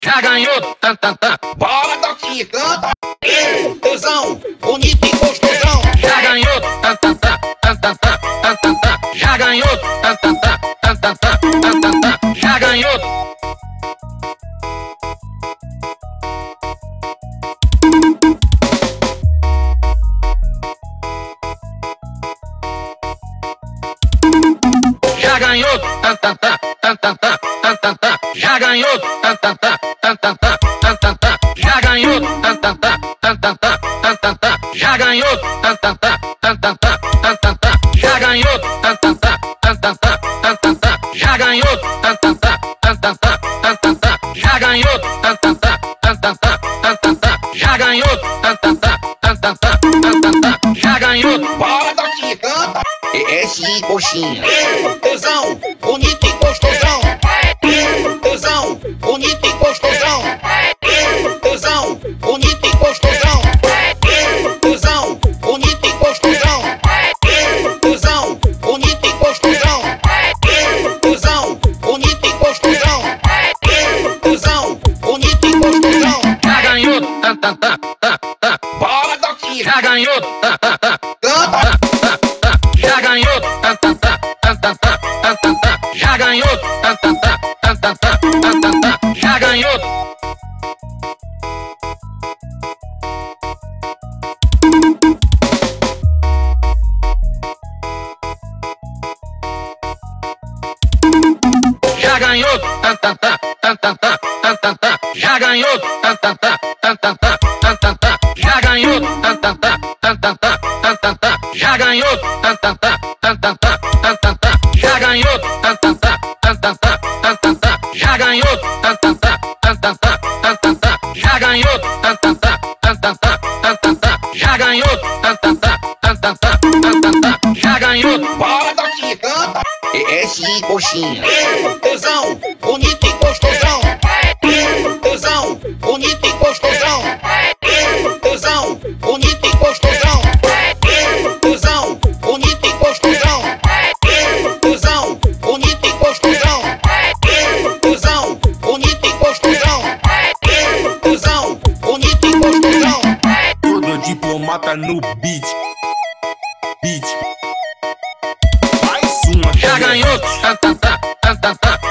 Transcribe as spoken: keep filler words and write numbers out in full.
Já ganhou, tan, tan, tan. Bora daqui, canta. Eu, tesão, bonito e gostosão. Já ganhou, tan, tan, tan, tan, tan, tan, tan, tan, tan. Já ganhou, tan, tan, tan, tan, tan, tan, tan, tan, tan. Já ganhou. Já ganhou, tan, tan, tan, tan, tan, tan, tan, tan, tan. Já ganhou, tan, tan, tan, tan, tan, tan, tan, tan, tan. Já ganhou, tan, tan, tan, tan, tan, tan, tan, tan, tan. Já ganhou, tan, tan, tan, tan, tan, tan, tan, tan, tan. Já ganhou, tan, tan, tan, tan, tan, tan, tan, tan, tan. Já ganhou, tan, tan, tan, tan, tan, tan, tan, tan, tan. Já ganhou, tan, tan, tan, tan, tan, tan, tan, tan, tan. Já ganhou, tan, tan, tan, tan, tan, tan, tan, tan, tan. Já ganhou. Bora daqui, canta. Esse coxinha. Eu, tesão, bonito e gostosão. Eu, tesão, bonito e gostosão. Eu, tesão, bonito e gostosão. Eu, tesão, bonito e gostosão. Eu, tesão, bonito e gostosão. Eu, tesão, bonito e gostosão. Eu, tesão, bonito e gostosão. Já ganhou, tan, tan, tan, tan, tan. Bora daqui, Já ganhou, tan, tan, tan, canta. tan, tan, tan. Já ganhou, tan, tan, tan, tan, tan, tan, tan, tan, tan. Já ganhou, tan, tan, tan, tan, tan, tan, tan, tan, tan. Já ganhou. Já ganhou, tan, tan, tan, tan, tan, tan, tan, tan, tan. Já ganhou, tan, tan, tan, tan, tan, tan, tan, tan, tan. Já ganhou, tan, tan, tan, tan, tan, tan, tan, tan, tan. Já ganhou, tan, tan, tan, tan, tan, tan, tan, tan, tan. Já ganhou, tan, tan, tan, tan, tan, tan, tan, tan, tan. Já ganhou, tan, tan, tan, tan, tan, tan, tan, tan, tan. Já ganhou, tan, tan, tan, tan, tan, tan, tan, tan, tan. Já ganhou, tan, tan, tan, tan, tan, tan, tan, tan, tan. Já ganhou. Bora daqui, canta. Esse coxinha. Eu, tesão, bonito e gostosão. Eu, tesão, bonito e gostosão. Eu, tesão, bonito e gostosão. Eu, tesão, bonito e gostosão. Eu, tesão, bonito e gostosão. Eu, tesão, bonito e gostosão. Eu, tesão, bonito e gostosão. Todo diplomata no beat. Beat. Mais uma. Já ganhou, tan, tan, tan, tan, tan, tan.